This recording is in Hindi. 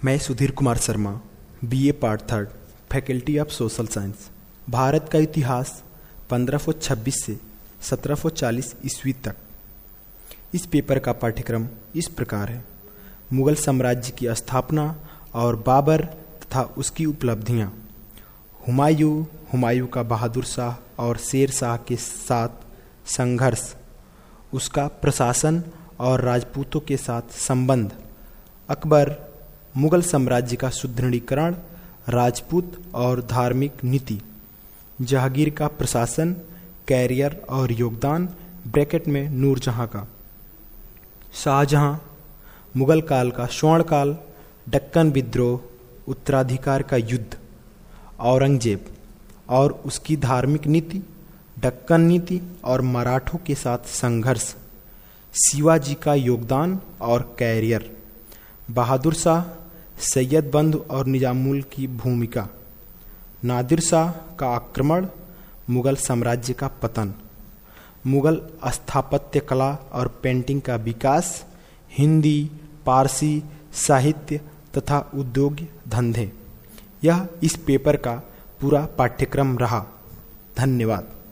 मैं Sudhir Kumar Sharma, BA part 3, faculty of social science. Bharat का इतिहास 1526 से 1740 ईस्वी तक। इस पेपर का पाठ्यक्रम इस प्रकार है: मुगल साम्राज्य की स्थापना और बाबर तथा उसकी उपलब्धियां, हुमायूं का बहादुर शाह और शेर शाह के साथ संघर्ष, उसका प्रशासन और राजपूतों के साथ संबंध, अकबर, मुगल साम्राज्य का सुदृढ़ीकरण, राजपूत और धार्मिक नीति, जहांगीर का प्रशासन, कैरियर और योगदान ब्रैकेट में नूरजहां का, शाहजहां, मुगल काल का स्वर्ण काल, दक्कन विद्रोह, उत्तराधिकार का युद्ध, औरंगजेब और उसकी धार्मिक नीति, दक्कन नीति और मराठों के साथ संघर्ष, शिवाजी का योगदान और कैरियर, बहादुर शाह, सैयद बंधु और निजामुल की भूमिका, नादिर शाह का आक्रमण, मुगल साम्राज्य का पतन, मुगल स्थापत्य कला और पेंटिंग का विकास, हिंदी, पारसी साहित्य तथा उद्योग धंधे। यह इस पेपर का पूरा पाठ्यक्रम रहा। धन्यवाद।